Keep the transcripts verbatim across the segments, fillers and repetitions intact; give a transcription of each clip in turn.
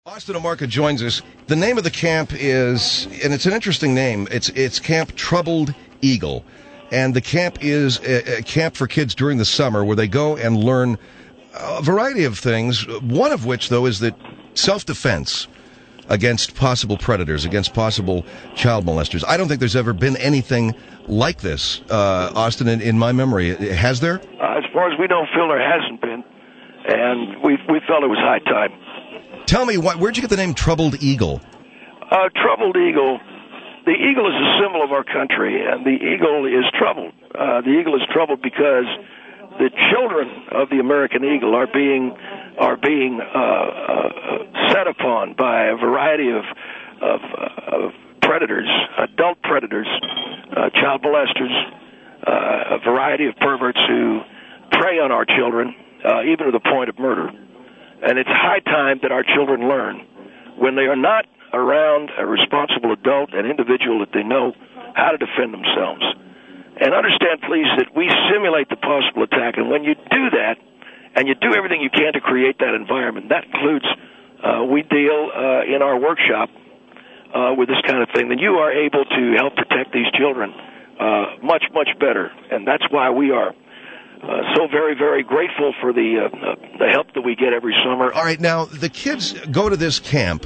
Austin Amarca joins us. The name of the camp is, and it's an interesting name, it's it's Camp Troubled Eagle. And the camp is a, a camp for kids during the summer where they go and learn a variety of things, one of which, though, is that self-defense against possible predators, against possible child molesters. I don't think there's ever been anything like this, uh, Austin, in, in my memory. Has there? Uh, as far as we know, Phil, there hasn't been. And we we felt it was high time. Tell me, what, where'd you get the name Troubled Eagle? Uh, Troubled Eagle. The eagle is a symbol of our country, and the eagle is troubled. Uh, the eagle is troubled because the children of the American eagle are being are being uh, uh, set upon by a variety of of, uh, of predators, adult predators, uh, child molesters, uh, a variety of perverts who prey on our children, uh, even to the point of murder. And it's high time that our children learn, when they are not around a responsible adult, an individual, that they know how to defend themselves. And understand, please, that we simulate the possible attack. And when you do that, and you do everything you can to create that environment, that includes, uh, we deal uh, in our workshop uh, with this kind of thing, then you are able to help protect these children uh, much, much better. And that's why we are Uh, so very, very grateful for the uh, uh, the help that we get every summer. All right, now, the kids go to this camp,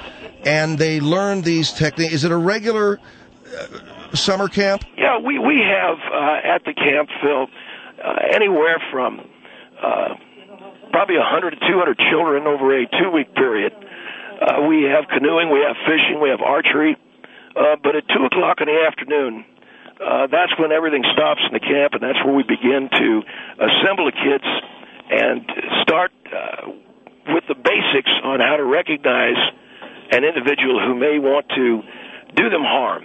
and they learn these techniques. Is it a regular uh, summer camp? Yeah, we, we have uh, at the camp, Phil, uh, anywhere from uh, probably one hundred to two hundred children over a two-week period. Uh, we have canoeing, we have fishing, we have archery, uh, but at two o'clock in the afternoon, Uh, that's when everything stops in the camp, and that's where we begin to assemble the kids and start uh, with the basics on how to recognize an individual who may want to do them harm.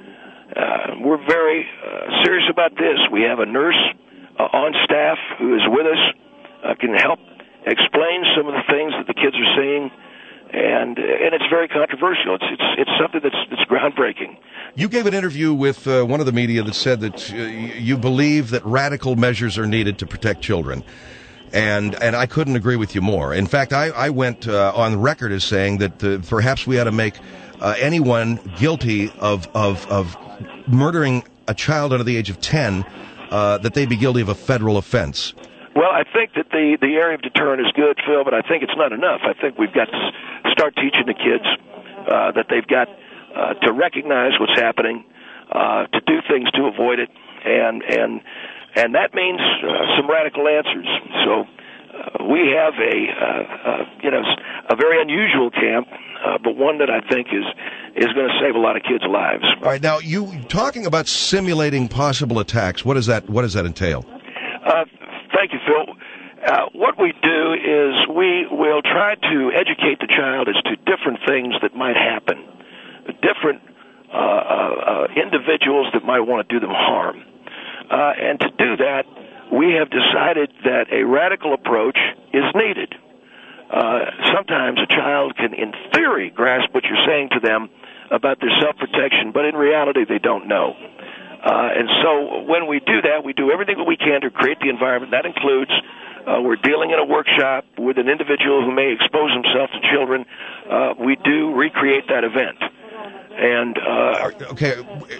Uh, we're very uh, serious about this. We have a nurse uh, on staff who is with us, uh, can help explain some of the things that the kids are seeing, and and it's very controversial. It's it's it's something that's that's groundbreaking. You gave an interview with uh, one of the media that said that uh, you believe that radical measures are needed to protect children, and and I couldn't agree with you more. In fact, I, I went uh, on record as saying that uh, perhaps we ought to make uh, anyone guilty of, of, of murdering a child under the age of ten, uh, that they be guilty of a federal offense. Well, I think that the, the area of deterrent is good, Phil, but I think it's not enough. I think we've got to start teaching the kids uh, that they've got Uh, to recognize what's happening, uh, to do things to avoid it, and and and that means uh, some radical answers. So uh, we have a uh, uh, you know a very unusual camp, uh, but one that I think is is going to save a lot of kids' lives. All right, now you talking about simulating possible attacks. What does that what does that entail? Uh, thank you, Phil. Uh, what we do is we will try to educate the child as to different things that might happen. Different uh, uh, individuals that might want to do them harm. Uh, and to do that, we have decided that a radical approach is needed. Uh, sometimes a child can, in theory, grasp what you're saying to them about their self-protection, but in reality, they don't know. Uh, and so when we do that, we do everything that we can to create the environment. That includes uh, we're dealing in a workshop with an individual who may expose himself to children. Uh, we do recreate that event. And uh, okay,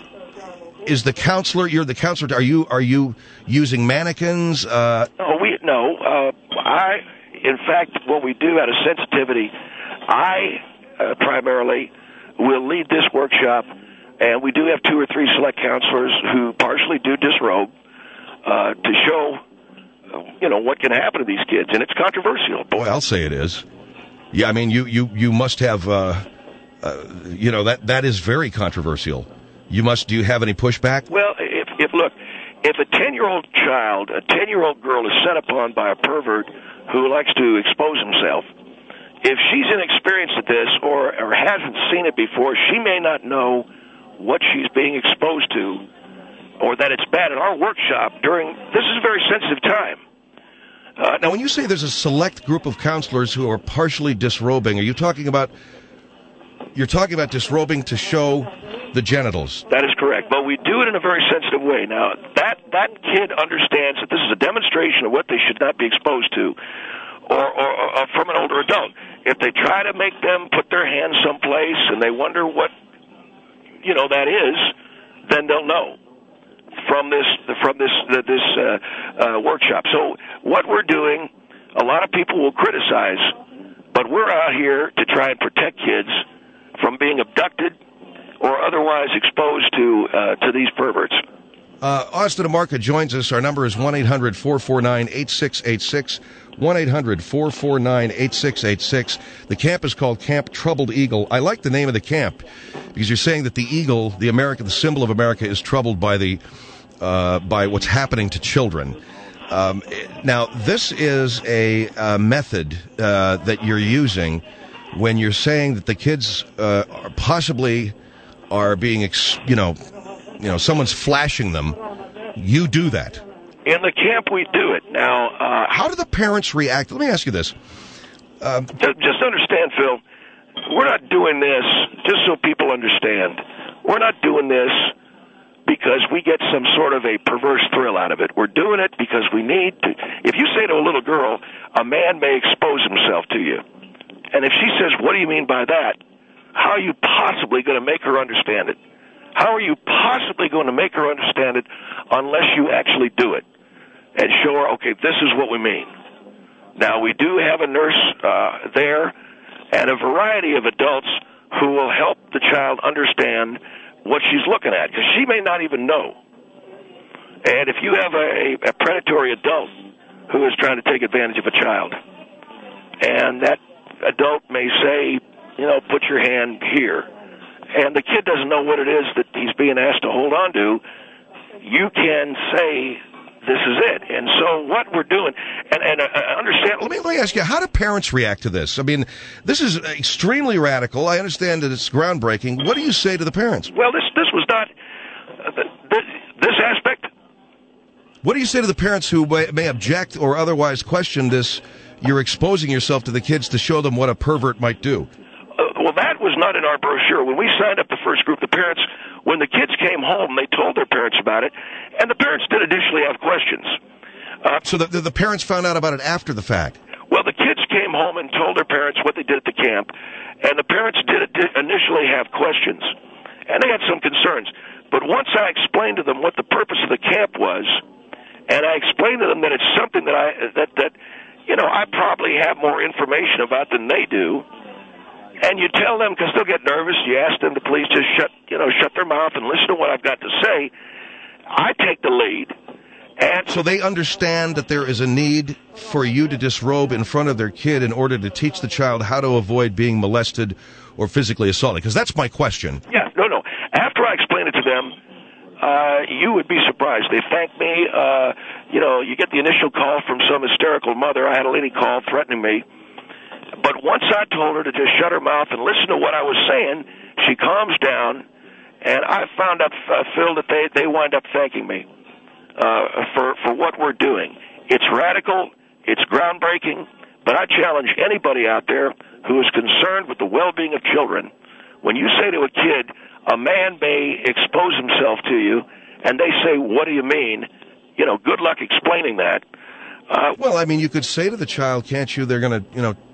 is the counselor? You're the counselor. Are you are you using mannequins? Uh, no, we no. Uh, I, in fact, what we do out of sensitivity, I uh, primarily will lead this workshop, and we do have two or three select counselors who partially do disrobe uh, to show, you know, what can happen to these kids, and it's controversial. Boy, I'll say it is. Yeah, I mean, you you you must have. Uh, Uh, you know, that that is very controversial. You must, do you have any pushback? Well, if, if look, if a ten-year-old child, a ten-year-old girl is set upon by a pervert who likes to expose himself, if she's inexperienced at this or, or hasn't seen it before, she may not know what she's being exposed to or that it's bad. In our workshop, during, this is a very sensitive time. Uh, now, when you say there's a select group of counselors who are partially disrobing, are you talking about You're talking about disrobing to show the genitals. That is correct, but we do it in a very sensitive way. Now, that, that kid understands that this is a demonstration of what they should not be exposed to or, or, or from an older adult. If they try to make them put their hands someplace and they wonder what, you know, that is, then they'll know from this from this uh, this uh, uh, workshop. So what we're doing, a lot of people will criticize, but we're out here to try and protect kids from being abducted or otherwise exposed to uh, to these perverts. Uh, Austin DeMarca joins us. Our number is one eight hundred four four nine eight six eight six, one eight hundred four four nine eight six eight six. The camp is called Camp Troubled Eagle. I like the name of the camp because you're saying that the eagle, the America, the symbol of America, is troubled by the uh, by what's happening to children. Um, now, this is a, a method uh, that you're using when you're saying that the kids uh, are possibly are being, ex- you know, you know, someone's flashing them. You do that. In the camp, we do it. Now, uh, how do the parents react? Let me ask you this. Um, just understand, Phil, we're not doing this, just so people understand, we're not doing this because we get some sort of a perverse thrill out of it. We're doing it because we need to. If you say to a little girl, a man may expose himself to you, and if she says, what do you mean by that? How are you possibly going to make her understand it? How are you possibly going to make her understand it unless you actually do it and show her, okay, this is what we mean? Now, we do have a nurse uh, there and a variety of adults who will help the child understand what she's looking at, because she may not even know. And if you have a, a predatory adult who is trying to take advantage of a child, and that adult may say, you know, put your hand here, and the kid doesn't know what it is that he's being asked to hold on to, you can say, this is it. And so what we're doing, and, and uh, understand... Let me, let me ask you, how do parents react to this? I mean, this is extremely radical. I understand that it's groundbreaking. What do you say to the parents? Well, this this was not... Uh, this, this aspect... What do you say to the parents who may, may object or otherwise question this? You're exposing yourself to the kids to show them what a pervert might do. Uh, well, that was not in our brochure. When we signed up the first group, the parents, when the kids came home, they told their parents about it, and the parents did initially have questions. Uh, so the, the, the parents found out about it after the fact? Well, the kids came home and told their parents what they did at the camp, and the parents did, did initially have questions, and they had some concerns. But once I explained to them what the purpose of the camp was, and I explained to them that it's something that I that that you know I probably have more information about than they do. And you tell them, because they'll get nervous, you ask them to please just shut, you know, shut their mouth and listen to what I've got to say. I take the lead. And so they understand that there is a need for you to disrobe in front of their kid in order to teach the child how to avoid being molested or physically assaulted. Because that's my question. Yeah, no, no. After I explain it to them, uh, you would be surprised. They thank me. Uh, you know, you get the initial call from some hysterical mother. I had a lady call threatening me. But once I told her to just shut her mouth and listen to what I was saying, she calms down, and I found out, uh, Phil, that they, they wind up thanking me uh, for, for what we're doing. It's radical, it's groundbreaking, but I challenge anybody out there who is concerned with the well-being of children. When you say to a kid, a man may expose himself to you, and they say, what do you mean? You know, good luck explaining that. Uh, well, I mean, you could say to the child, can't you, they're going to, you know,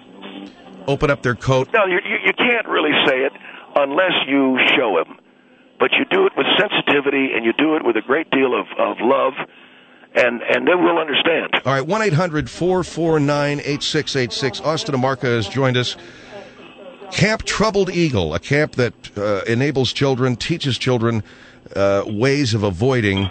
open up their coat. No, you, you, you can't really say it unless you show him. But you do it with sensitivity, and you do it with a great deal of, of love, and, and they will understand. All right, one eight hundred four four nine eight six eight six. Austin DeMarca has joined us. Camp Troubled Eagle, a camp that uh, enables children, teaches children uh, ways of avoiding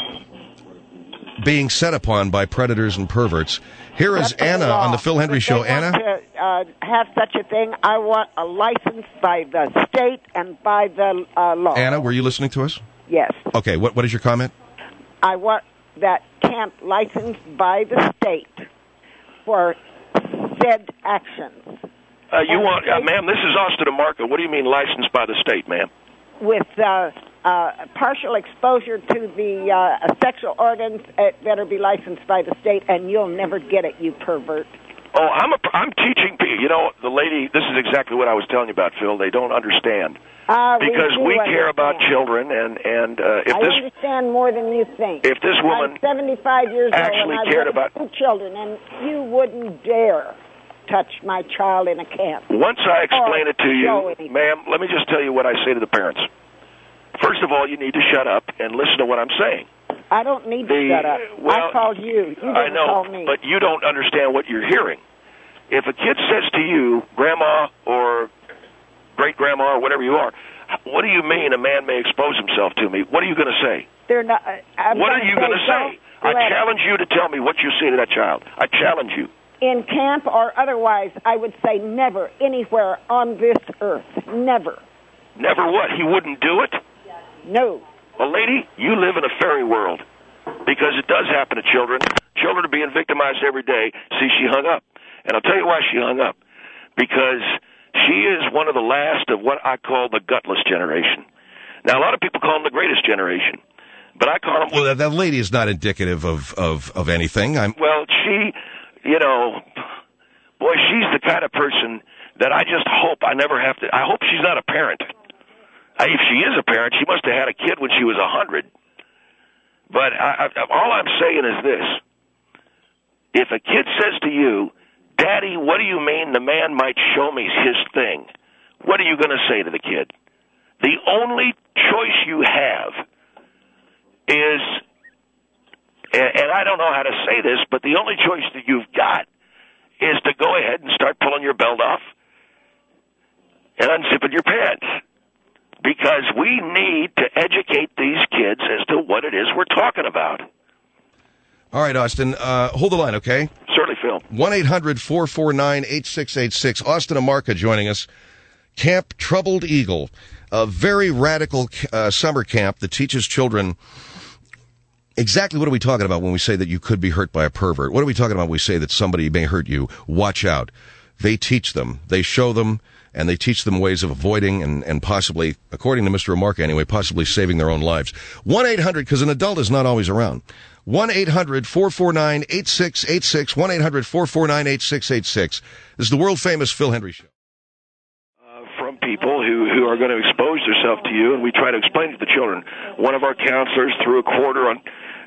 being set upon by predators and perverts. Here is Anna on the Phil Hendry Show. Anna? To uh, have such a thing, I want a license by the state and by the uh, law. Anna, were you listening to us? Yes. Okay, what what is your comment? I want that camp licensed by the state for said actions. Uh, you and want, uh, ma'am, this is Austin DeMarca. What do you mean licensed by the state, ma'am? With uh, uh, partial exposure to the uh, sexual organs, it better be licensed by the state, and you'll never get it, you pervert. Oh, I'm a, I'm teaching people. You know, the lady, this is exactly what I was telling you about, Phil. They don't understand. Uh, because we, we care understand. about children, and, and uh, if I this... understand more than you think. If this woman... I'm seventy-five years actually old, and cared I've about two children, and you wouldn't dare touch my child in a camp. Once I explain Or it to you, show anything. ma'am, let me just tell you what I say to the parents. First of all, you need to shut up and listen to what I'm saying. I don't need to The- shut up. well, I called you. You didn't I know, call me. but you don't understand what you're hearing. If a kid says to you, Grandma or great-grandma or whatever you are, what do you mean a man may expose himself to me? What are you going to say? They're not. I'm What are you going to say? I let challenge you to tell me what you say to that child. I challenge you. in camp or otherwise, I would say never, anywhere on this earth. Never. Never what? He wouldn't do it? No. Well, lady, you live in a fairy world because it does happen to children. Children are being victimized every day. See, she hung up. And I'll tell you why she hung up. Because she is one of the last of what I call the gutless generation. Now, a lot of people call them the greatest generation. But I call them... Well, that, that lady is not indicative of, of, of anything. I'm... Well, she, you know, boy, she's the kind of person that I just hope I never have to... I hope she's not a parent. I, if she is a parent, she must have had a kid when she was a hundred. But I, I, all I'm saying is this. If a kid says to you, Daddy, what do you mean the man might show me his thing? What are you going to say to the kid? The only choice you have is, and, and I don't know how to say this, but the only choice that you've got is to go ahead and start pulling your belt off and unzipping your pants. Because we need to educate these kids as to what it is we're talking about. All right, Austin, uh, hold the line, okay? Certainly, Phil. one eight hundred four four nine eight six eight six. Austin Amarca joining us. Camp Troubled Eagle, a very radical uh, summer camp that teaches children exactly what are we talking about when we say that you could be hurt by a pervert. What are we talking about when we say that somebody may hurt you? Watch out. They teach them. They show them. And they teach them ways of avoiding and, and possibly, according to Mister Amarca anyway, possibly saving their own lives. one eight hundred, because an adult is not always around. one eight hundred four four nine eight six eight six. one eight hundred four four nine eight six eight six. This is the world-famous Phil Hendry Show. Uh, from people who, who are going to expose themselves to you, and we try to explain it to the children. One of our counselors threw a quarter on...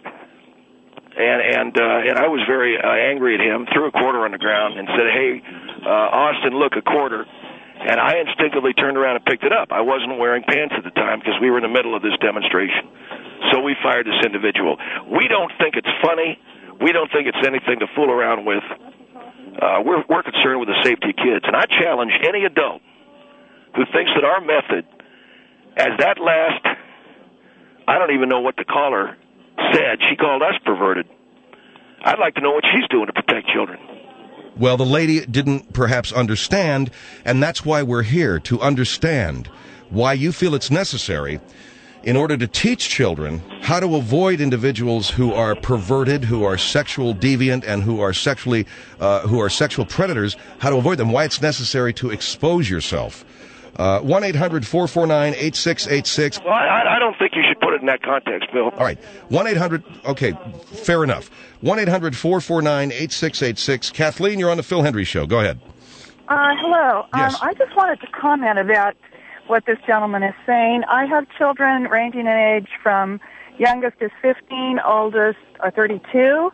And and uh, and I was very uh, angry at him, threw a quarter on the ground and said, hey, uh, Austin, look, a quarter. And I instinctively turned around and picked it up. I wasn't wearing pants at the time because we were in the middle of this demonstration. So we fired this individual. We don't think it's funny. We don't think it's anything to fool around with. Uh, we're, we're concerned with the safety of kids. And I challenge any adult who thinks that our method, as that last, I don't even know what the caller said. She called us perverted. I'd like to know what she's doing to protect children. Well, the lady didn't perhaps understand, and that's why we're here, to understand why you feel it's necessary in order to teach children how to avoid individuals who are perverted, who are sexual deviant, and who are sexually, uh, who are sexual predators, how to avoid them, why it's necessary to expose yourself. Uh, one eight hundred four four nine eight six eight six. Well, I, I don't think you should put it in that context, Bill. All right. one eight hundred, okay, fair enough. one eight hundred four four nine eight six eight six. Kathleen, you're on the Phil Hendry Show. Go ahead. Uh, hello. Yes. Um, I just wanted to comment about what this gentleman is saying. I have children ranging in age from youngest is fifteen, oldest are thirty-two,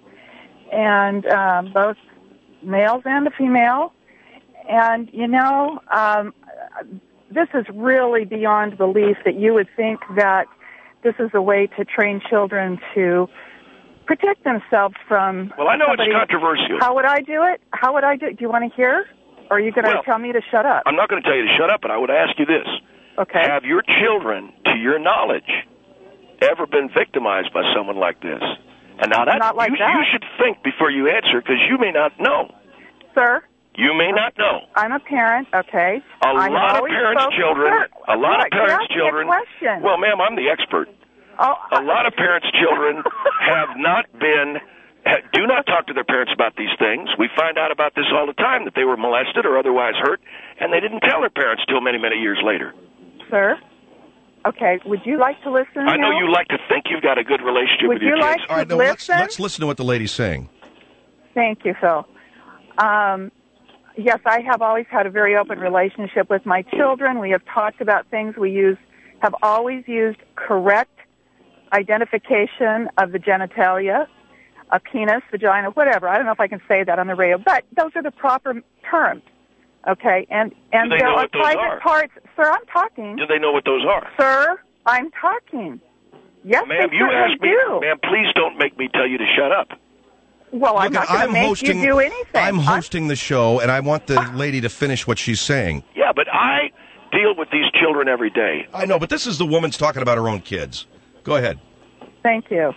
and um, both males and a female. And, you know, um, this is really beyond belief that you would think that this is a way to train children to protect themselves from Well, I know somebody. it's controversial. How would I do it? How would I do it? Do you want to hear? Or are you going to Well, tell me to shut up? I'm not going to tell you to shut up, but I would ask you this. Okay. Have your children, to your knowledge, ever been victimized by someone like this? And now that, Not like you, that. you should think before you answer, because you may not know. Sir? You may not know. I'm a parent, okay. A I have lot of always parents' spoken- children, Sir, a lot look, of parents' you're asking a children. question. Well, ma'am, I'm the expert. Oh, A lot of parents' children have not been, ha- do not talk to their parents about these things. We find out about this all the time, that they were molested or otherwise hurt, and they didn't tell their parents till many, many years later. Sir? Okay, would you like to listen I know now? you like to think you've got a good relationship Would with your you kids. like All right, to no, let's, listen? let's listen to what the lady's saying. Thank you, Phil. Um, yes, I have always had a very open relationship with my children. We have talked about things. We use, have always used correct identification of the genitalia. a penis, vagina, whatever. I don't know if I can say that on the radio, but those are the proper terms. Okay, and and Do they there know are what those private are? parts. Sir, I'm talking. Do they know what those are? Sir, I'm talking. Yes, Ma'am, they you certainly asked me. do. Ma'am, please don't make me tell you to shut up. Well, I'm Look, not going to I'm make hosting, you do anything. I'm hosting the show, and I want the lady to finish what she's saying. Yeah, but I deal with these children every day. I know, but this is the woman's talking about her own kids. Go ahead. Thank you.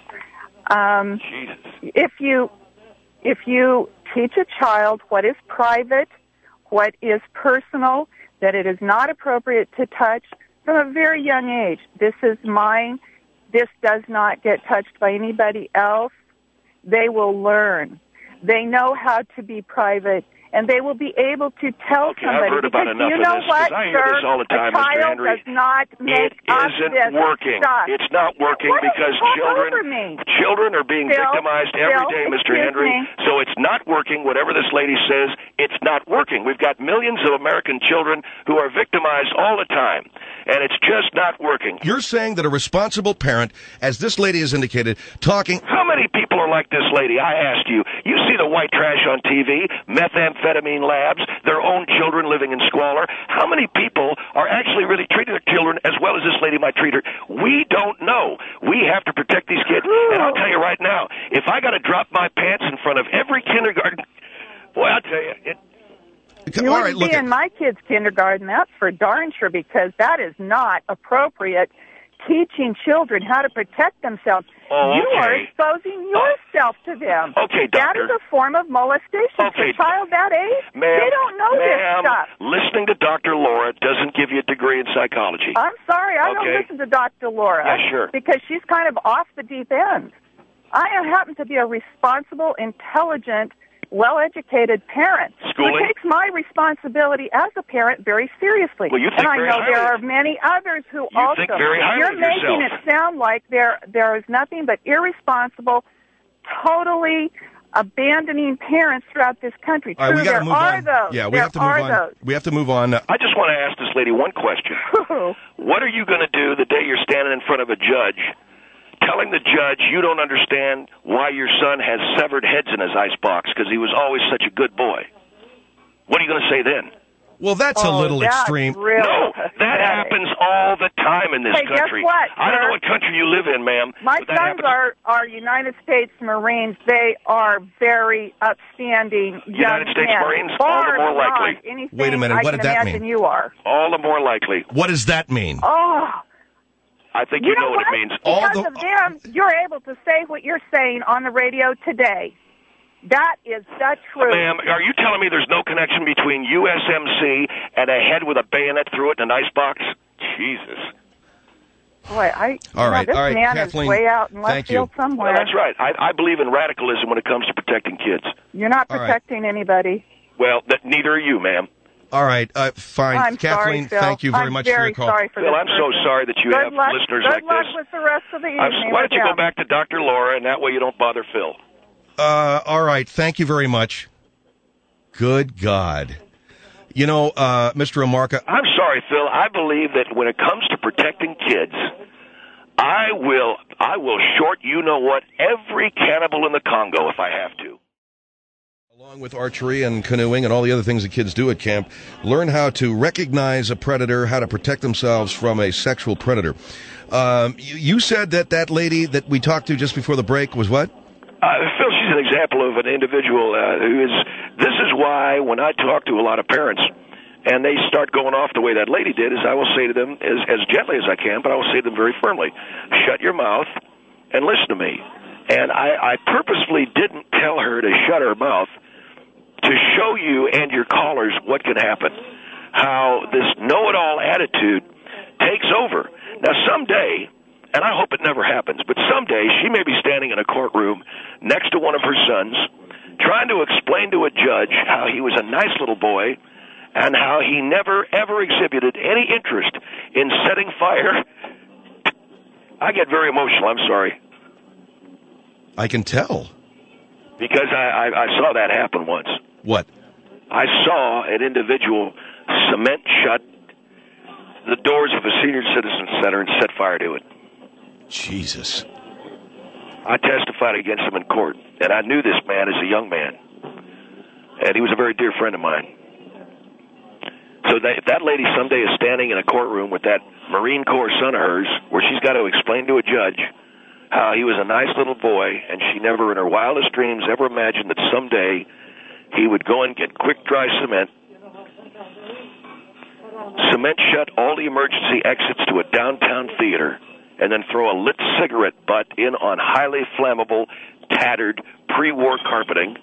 Um, Jesus. if you if you teach a child what is private, what is personal, that it is not appropriate to touch from a very young age. This is mine. This does not get touched by anybody else. They will learn. They know how to be private, and they will be able to tell Okay, somebody. I've heard about because enough you of know this, what, 'cause I hear sir? this all the time, a Mister child Henry. does not make It up isn't this working. stuff. It's not working Why don't because you talk children over me? children are being Bill, victimized every Bill, day, Mister excuse Henry. me. So it's not working. Whatever this lady says, it's not working. We've got millions of American children who are victimized all the time, and it's just not working. You're saying that a responsible parent, as this lady has indicated, talking... How many people are like this lady? I asked you. You see the white trash on T V, methamphetamine labs, their own children living in squalor. How many people are actually really treating their children as well as this lady might treat her? We don't know. We have to protect these kids. And I'll tell you right now, if I got to drop my pants in front of every kindergarten, boy, I'll tell you, it, You All wouldn't right, look be at... in my kid's kindergarten, that's for darn sure, because that is not appropriate. Teaching children how to protect themselves. Oh, You are okay. exposing yourself to them. Okay, That doctor. is a form of molestation. Okay. For a child that age, Ma'am, they don't know this ma'am, stuff. listening to Doctor Laura doesn't give you a degree in psychology. I'm sorry, I Okay. don't listen to Doctor Laura. Yeah, sure. Because she's kind of off the deep end. I happen to be a responsible, intelligent, well-educated parent Schooling? who takes my responsibility as a parent very seriously. Well, you think and I very know there highly- are many others who You also. think very highly You're of making yourself. it sound like there there is nothing but irresponsible, totally abandoning parents throughout this country. All right, True, we got there to move are on. those. Yeah, we there have to move are on. those. We have to move on. I just want to ask this lady one question. What are you going to do the day you're standing in front of a judge telling the judge you don't understand why your son has severed heads in his icebox because he was always such a good boy? What are you going to say then? Well, that's a Oh, little that's extreme. Really No, that pathetic. happens all the time in this Hey, guess country. what, I don't know sir? what country you live in, ma'am. My but that sons happens. are, are United States Marines. They are very upstanding young United States men. Marines? Far All the more beyond likely. anything Wait a minute, I what can did that imagine mean? You are. all the more likely. What does that mean? Oh, I think you, you know, what it means. All Because the- of them, you're able to say what you're saying on the radio today. That is the truth. Ma'am, are you telling me there's no connection between U S M C and a head with a bayonet through it in an icebox? Jesus. Boy, I. All you know, right, this all right, man Kathleen, is way out in left thank you. field somewhere. Well, that's right. I, I believe in radicalism when it comes to protecting kids. You're not All right. protecting anybody. Well, that, neither are you, ma'am. All right, uh, fine. I'm Kathleen, sorry, Phil. thank you very I'm much very for your call. Sorry for Phil, this I'm so person. sorry that you Good have luck, listeners good like luck this. with the rest of the I'm, evening. why don't you with go them. back to Doctor Laura, and that way you don't bother Phil. Uh, all right, thank you very much. Good God. You know, uh, Mister Omarka, I'm sorry, Phil. I believe that when it comes to protecting kids, I will I will short you know what every cannibal in the Congo if I have to. along with archery and canoeing and all the other things that kids do at camp, learn how to recognize a predator, how to protect themselves from a sexual predator. Um, you, you said that that lady that we talked to just before the break was what? Uh, Phil, she's an example of an individual uh, who is, this is why when I talk to a lot of parents and they start going off the way that lady did, is I will say to them as, as gently as I can, but I will say to them very firmly, shut your mouth and listen to me. And I, I purposefully didn't tell her to shut her mouth to show you and your callers what can happen, how this know-it-all attitude takes over. Now, someday, and I hope it never happens, but someday she may be standing in a courtroom next to one of her sons trying to explain to a judge how he was a nice little boy and how he never, ever exhibited any interest in setting fire. I get very emotional, I'm sorry. I can tell. Because I, I, I saw that happen once. What? I saw an individual cement shut the doors of a senior citizen center and set fire to it. Jesus. I testified against him in court, and I knew this man as a young man, and he was a very dear friend of mine. So that, if that lady someday is standing in a courtroom with that Marine Corps son of hers, where she's got to explain to a judge how he was a nice little boy, and she never in her wildest dreams ever imagined that someday he would go and get quick dry cement, cement shut all the emergency exits to a downtown theater, and then throw a lit cigarette butt in on highly flammable, tattered, pre-war carpeting.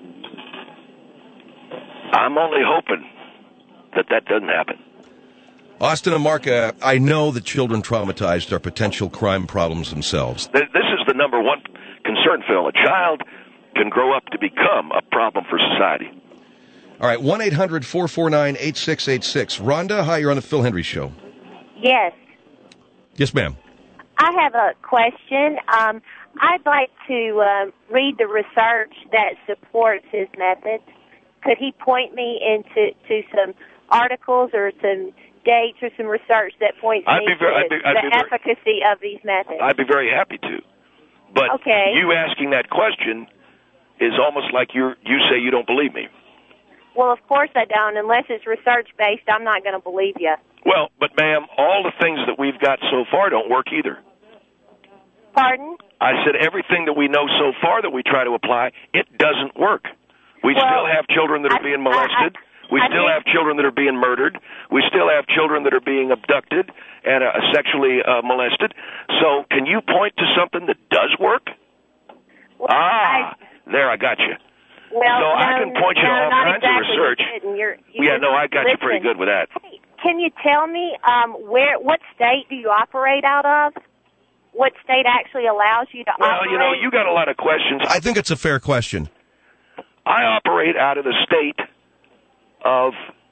I'm only hoping that that doesn't happen. Austin and Mark, uh, I know that children traumatized are potential crime problems themselves. This is the number one concern, Phil. A child can grow up to become a problem for society. All right, one eight hundred four four nine eight six eight six. Rhonda, hi, you're on the Phil Hendry Show. Yes. Yes, ma'am. I have a question. Um, I'd like to uh, read the research that supports his method. Could he point me into to some articles or some dates or some research that points I'd me be very, to I'd be, I'd the be very, efficacy of these methods? I'd be very happy to. But okay. You asking that question is almost like you you say you don't believe me. Well, of course I don't. Unless it's research-based, I'm not going to believe you. Well, but, ma'am, all the things that we've got so far don't work either. Pardon? I said everything that we know so far that we try to apply, it doesn't work. We well, still have children that are I, being molested. I, I, we I still think, have children that are being murdered. We still have children that are being abducted and uh, sexually uh, molested. So can you point to something that does work? Well, ah, I, there, I got you. Well, so no, I can point you no, to all kinds exactly. of research. You're, you yeah, no, I got listen. you pretty good with that. Hey, can you tell me um, where, what state do you operate out of? What state actually allows you to well, operate? Well, you know, you got a lot of questions. I think it's a fair question. I operate out of the state of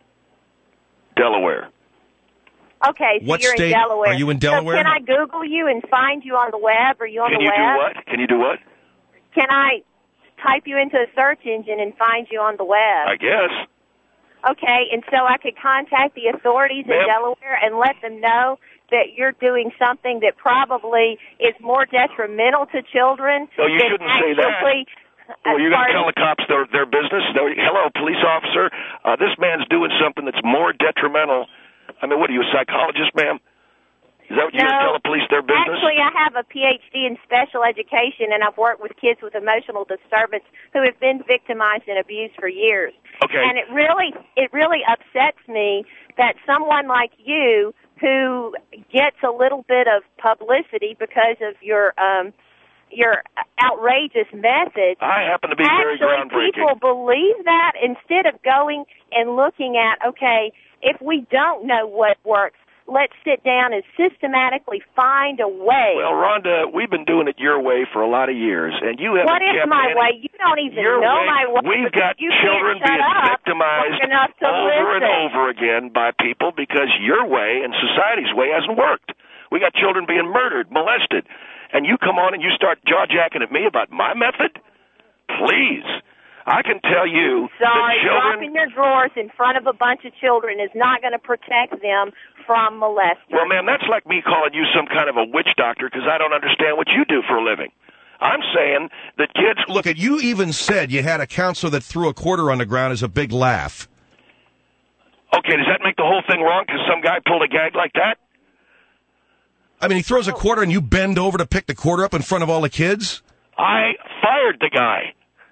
Delaware. Okay, so what you're state in Delaware. Are you in Delaware? So can I Google you and find you on the web? Are you on can the you web? Can you do what? Can you do what? Can I type you into a search engine and find you on the web? I guess. Okay, and so I could contact the authorities in Delaware and let them know that you're doing something that probably is more detrimental to children. No, you shouldn't say that. Well, you're going to tell the cops their their business? Hello, police officer, uh, this man's doing something that's more detrimental. I mean, what are you, a psychologist, ma'am? Is that what you're no, going to tell the police their business? Actually, I have a P H D in special education, and I've worked with kids with emotional disturbance who have been victimized and abused for years. Okay. And it really, it really upsets me that someone like you, who gets a little bit of publicity because of your um, your outrageous methods, I happen to be very actually people believe that instead of going and looking at, okay, if we don't know what works, let's sit down and systematically find a way. Well, Rhonda, we've been doing it your way for a lot of years, and you haven't What is kept my any, way? You don't even your know way. my way. We've got you children being victimized over listen. and over again by people because your way and society's way hasn't worked. We got children being murdered, molested, and you come on and you start jaw-jacking at me about my method? Please. I can tell you Sorry, that children... dropping your drawers in front of a bunch of children is not going to protect them from molesters. Well, ma'am, that's like me calling you some kind of a witch doctor because I don't understand what you do for a living. I'm saying that kids... Look, at you even said you had a counselor that threw a quarter on the ground as a big laugh. Okay, does that make the whole thing wrong because some guy pulled a gag like that? I mean, he throws a quarter and you bend over to pick the quarter up in front of all the kids? I fired the guy.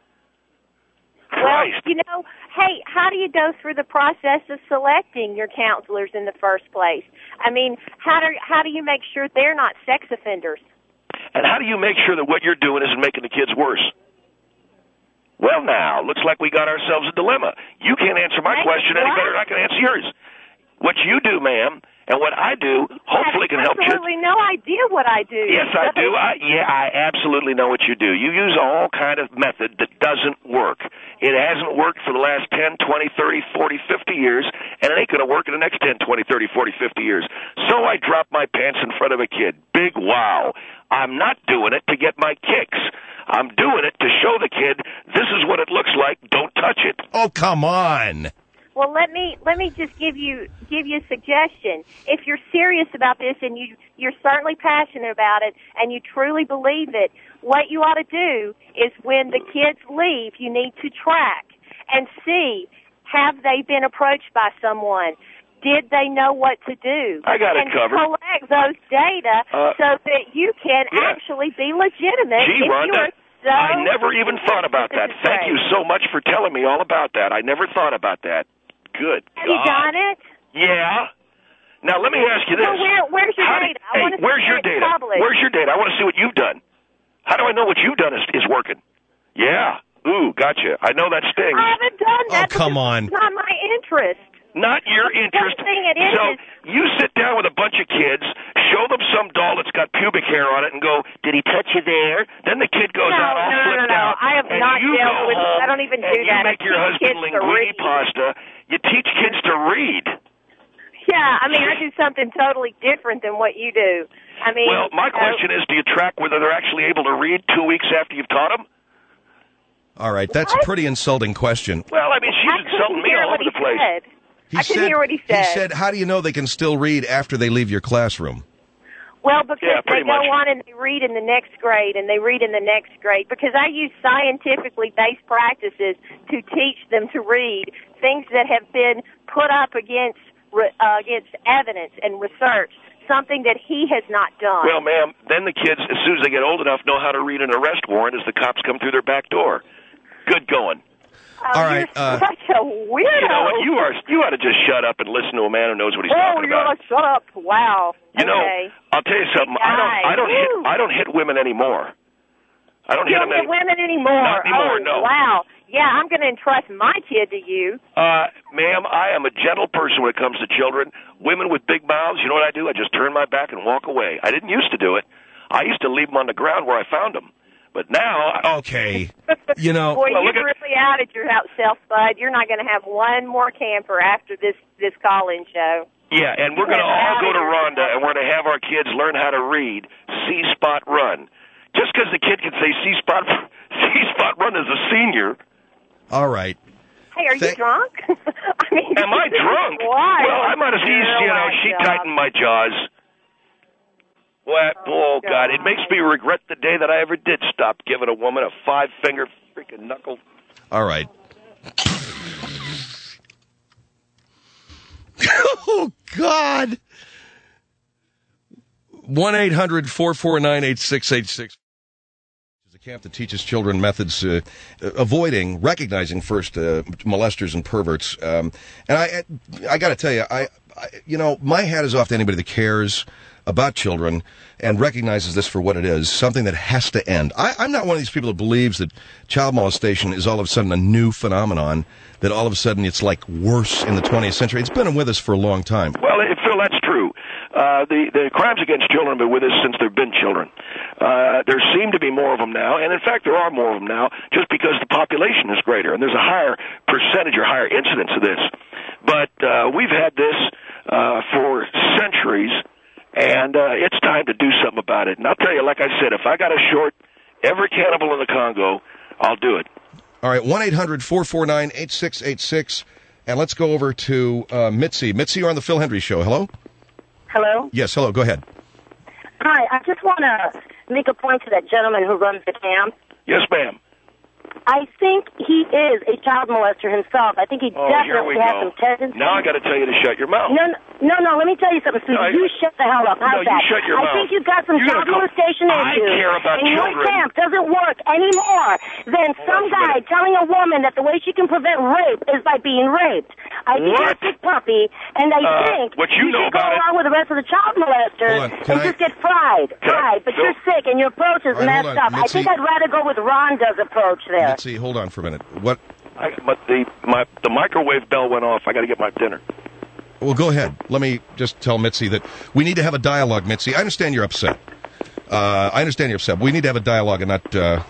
Well, Christ. you know, hey, how do you go through the process of selecting your counselors in the first place? I mean, how do how do you make sure they're not sex offenders? And how do you make sure that what you're doing isn't making the kids worse? Well, now, looks like we got ourselves a dilemma. You can't answer my Hey, question any what? better than I can answer yours. What you do, ma'am, and what I do, hopefully can help you. I have absolutely no idea what I do. Yes, I do. I, yeah, I absolutely know what you do. You use all kind of method that doesn't work. It hasn't worked for the last ten, twenty, thirty, forty, fifty years, and it ain't going to work in the next ten, twenty, thirty, forty, fifty years. So I drop my pants in front of a kid. Big wow. I'm not doing it to get my kicks. I'm doing it to show the kid this is what it looks like. Don't touch it. Oh, come on. Well, let me let me just give you give you a suggestion. If you're serious about this and you you're certainly passionate about it and you truly believe it, what you ought to do is when the kids leave, you need to track and see, have they been approached by someone? Did they know what to do? I got it and covered. collect those data uh, so that you can yeah. actually be legitimate. Gee, if Rhonda, you are so I never even thought about that. Thank you so much for telling me all about that. I never thought about that. Good Have God. you done it? Yeah. Now, let me ask you this. Well, where, where's your How data? Did, I hey, want to where's see your it data? published. Where's your data? I want to see what you've done. How do I know what you've done is, is working? Yeah. Ooh, gotcha. I know that stings. I haven't done that. Oh, come because on. It's not my interest. Not your interest. The thing it is so is, you sit down with a bunch of kids, show them some doll that's got pubic hair on it, and go, "Did he touch you there?" Then the kid goes no, out all no, no, flipped no, no. out. I have and not you dealt go with. home I don't even and do you that. make I your teach husband kids to linguine read. pasta. You teach kids to read. Yeah, I mean, I do something totally different than what you do. I mean, Well, my you know, question is, do you track whether they're actually able to read two weeks after you've taught them? All right, that's a pretty insulting question. Well, I mean, she's I insulting couldn't me hear all what over he the place. said. He I couldn't said, hear what he said. He said, how do you know they can still read after they leave your classroom? Well, because Yeah, they pretty go much. on and they read in the next grade, and they read in the next grade. Because I use scientifically based practices to teach them to read things that have been put up against uh, against evidence and research. Something that he has not done. Well, ma'am, then the kids, as soon as they get old enough, know how to read an arrest warrant as the cops come through their back door. Good going. Oh, All right, you're uh, such a weirdo. You know what? You are. You ought to just shut up and listen to a man who knows what he's Oh, talking you about. ought to shut up. Wow. You know, okay. I'll tell you something. I don't. I don't hit. I don't hit women anymore. I don't You hit don't them hit any, women anymore. Not anymore, oh, no. Wow. Yeah, I'm going to entrust my kid to you. Uh, ma'am, I am a gentle person when it comes to children. Women with big mouths, you know what I do? I just turn my back and walk away. I didn't used to do it. I used to leave them on the ground where I found them. But now, I, Okay. You know, Boy, well, you've look at- really outed yourself, Bud. You're not going to have one more camper after this this call-in show. yeah, and we're going to all go to Rhonda, and we're going to have our kids learn how to read C-Spot Run. Just because the kid can say C-Spot C-Spot Run as a senior. all right. Hey, are you Thank- drunk? I mean, Am I drunk? Why? Well, I might have seen, you know, she tightened my jaws. What? Oh, God. It makes me regret the day that I ever did stop giving a woman a five-finger freaking knuckle. All right. Oh, God. one eight hundred four four nine eight six eight six is a camp that teaches children methods uh, avoiding, recognizing first uh, molesters and perverts. Um, and I, I got to tell you, I, I, you know, my hat is off to anybody that cares about children and recognizes this for what it is, something that has to end. I, I'm not one of these people that believes that child molestation is all of a sudden a new phenomenon, that all of a sudden it's like worse in the twentieth century. It's been with us for a long time. Well, Phil, that's true. Uh, the, the crimes against children have been with us since there have been children. Uh, there seem to be more of them now, and in fact there are more of them now just because the population is greater, and there's a higher percentage or higher incidence of this. But uh, we've had this uh, for centuries, and uh, it's time to do something about it. And I'll tell you, like I said, if I got to short every cannibal in the Congo, I'll do it. All right, one eight hundred four four nine eight six eight six, and let's go over to uh, Mitzi. Mitzi, you're on the Phil Hendry Show. Hello? Hello? Yes, hello, go ahead. Hi, I just want to make a point to that gentleman who runs the camp. Yes, ma'am. I think he is a child molester himself. I think he Oh, here we definitely has go. some tendencies. Now I got to tell you to shut your mouth. No, no, no, let me tell you something, Susan. No, I- you shut the hell up. How's No, you that? shut your I mouth. think you've got some You child gotta go- molestation I issues. care about and children. your camp doesn't work anymore than some that's guy right. telling a woman that the way she can prevent rape is by being raped. I think What? you're a sick puppy, and I Uh, think what you know should go about it- along with the rest of the child molesters Hold on, can and I- just get fried. Can I- Fried. But Phil- you're sick, and your approach is All right, hold messed on, up. I Mitzi. think I'd rather go with Rhonda's approach there. Mitzi, hold on for a minute. What? I, but the my the microwave bell went off. I got to get my dinner. Well, go ahead. Let me just tell Mitzi that we need to have a dialogue, Mitzi. I understand you're upset. Uh, I understand you're upset. We need to have a dialogue and not... Uh...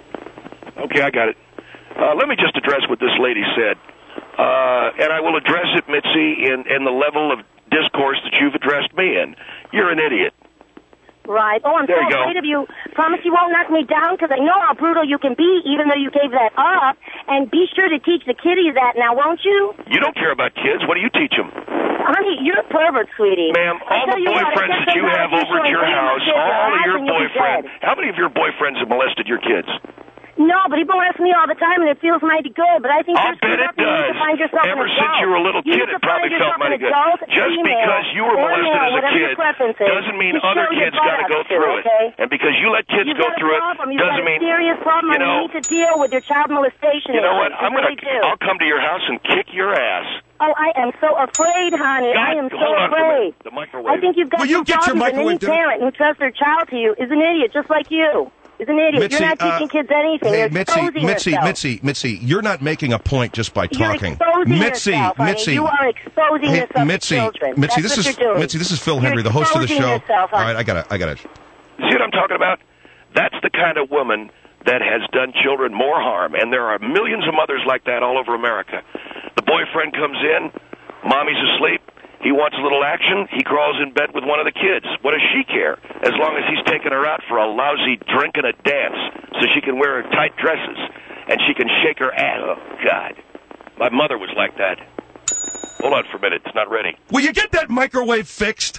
Okay, I got it. Uh, let me just address what this lady said. Uh, and I will address it, Mitzi, in, in the level of discourse that you've addressed me in. You're an idiot. Right. Oh, I'm There so you go. afraid of you. Promise you won't knock me down because I know how brutal you can be, even though you gave that up. And be sure to teach the kiddies that now, won't you? You don't care about kids. What do you teach them? Honey, you're a pervert, sweetie. Ma'am, all the boyfriends that you have over at your house, all of your boyfriends, how many of your boyfriends have molested your kids? No, but he molests me all the time, and it feels mighty good. But I think I'll bet it you need does. to find yourself Ever an since adult. you were a little You kid, need it to probably find felt yourself mighty an good. adult, Just female, because you were or molested male, as a whatever your kid preference is, doesn't mean you other show your kids got to butt go up to, through okay? it. And because you let kids You've go got a through problem. it You've doesn't got a mean, serious problem, you and know, you need to deal with your child molestation. you know what? issues. I'm You gonna, really do. I'll come to your house and kick your ass. Oh, I am so afraid, honey. God, I am so hold on for a afraid. minute. The microwave. I think you've got Will you some get your problems, and microwave any down? parent who trusts their child to you is an idiot, just like you. Is an idiot. Mitzi, You're not teaching uh, kids anything. Hey, You're Mitzi, exposing Mitzi, yourself. Mitzi, Mitzi, you're not making a point just by You're talking. exposing Mitzi, yourself, honey. Mitzi. You are exposing Hey, yourself Mitzi, to children. Mitzi, That's this what is you're doing. Mitzi, this is Phil You're Henry, the host of the exposing show. yourself, All honey. right, I got it. I got it. See what I'm talking about? That's the kind of woman that has done children more harm, and there are millions of mothers like that all over America. The boyfriend comes in, mommy's asleep, he wants a little action, he crawls in bed with one of the kids. What does she care? As long as he's taking her out for a lousy drink and a dance so she can wear her tight dresses and she can shake her ass. Oh, God. My mother was like that. Hold on for a minute. It's not ready. Will you get that microwave fixed?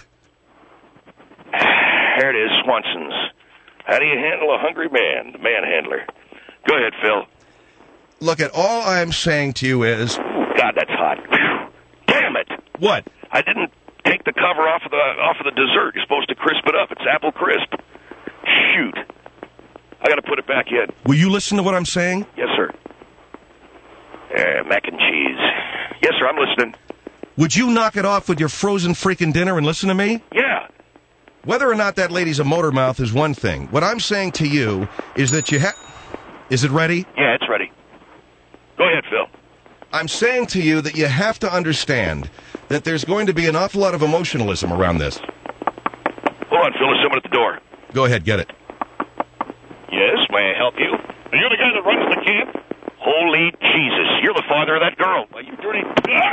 There it is, Swanson's. How do you handle a hungry man? The manhandler. Go ahead, Phil. Look, at all I'm saying to you is... Ooh, God, that's hot. Whew. Damn it. What? I didn't take the cover off of the off of the dessert. You're supposed to crisp it up. It's apple crisp. Shoot. I got to put it back in. Will you listen to what I'm saying? Yes, sir. Uh, mac and cheese. Yes, sir, I'm listening. Would you knock it off with your frozen freaking dinner and listen to me? Yeah. Whether or not that lady's a motor mouth is one thing. What I'm saying to you is that you have... Is it ready? Yeah, it's ready. Go ahead, Phil. I'm saying to you that you have to understand that there's going to be an awful lot of emotionalism around this. Hold on, Phil. There's someone at the door. Go ahead, get it. Yes, may I help you? Are you the guy that runs the camp? Holy Jesus. You're the father of that girl. Are you dirty...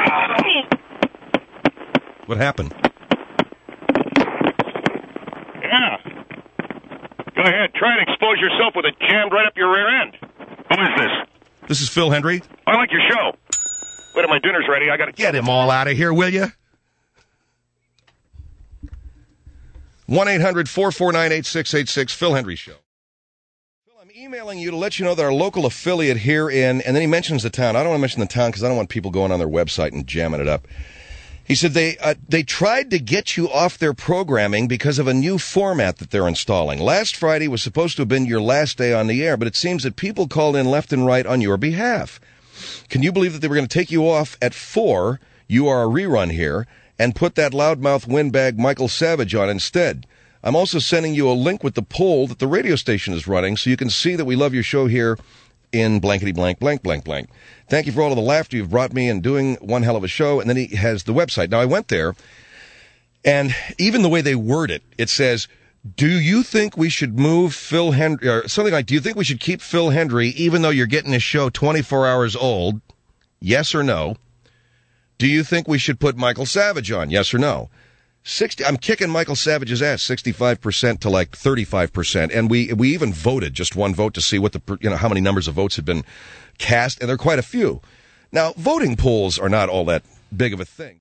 What happened? Yeah. Go ahead. Try and expose yourself with it jammed right up your rear end. Who is this? This is Phil Henry. I like your show. Wait till my dinner's ready. I got to Get him all out of here, will you? one eight hundred four four nine eight six eight six, Phil Henry Show. Phil, I'm emailing you to let you know that our local affiliate here in, and then he mentions the town. I don't want to mention the town because I don't want people going on their website and jamming it up. He said they uh, they tried to get you off their programming because of a new format that they're installing. Last Friday was supposed to have been your last day on the air, but it seems that people called in left and right on your behalf. Can you believe that they were going to take you off at four, you are a rerun here, and put that loudmouth windbag Michael Savage on instead? I'm also sending you a link with the poll that the radio station is running so you can see that we love your show here in blankety blank, blank, blank, blank. Thank you for all of the laughter you've brought me in doing one hell of a show. And then he has the website. Now, I went there, and even the way they word it, it says, do you think we should move Phil Henry, or something like, do you think we should keep Phil Henry even though you're getting his show twenty-four hours old? Yes or no? Do you think we should put Michael Savage on? Yes or no? sixty I'm kicking Michael Savage's ass sixty-five percent to like thirty-five percent. And we we even voted just one vote to see what the, you know, how many numbers of votes had been cast, and there are quite a few. Now, voting polls are not all that big of a thing.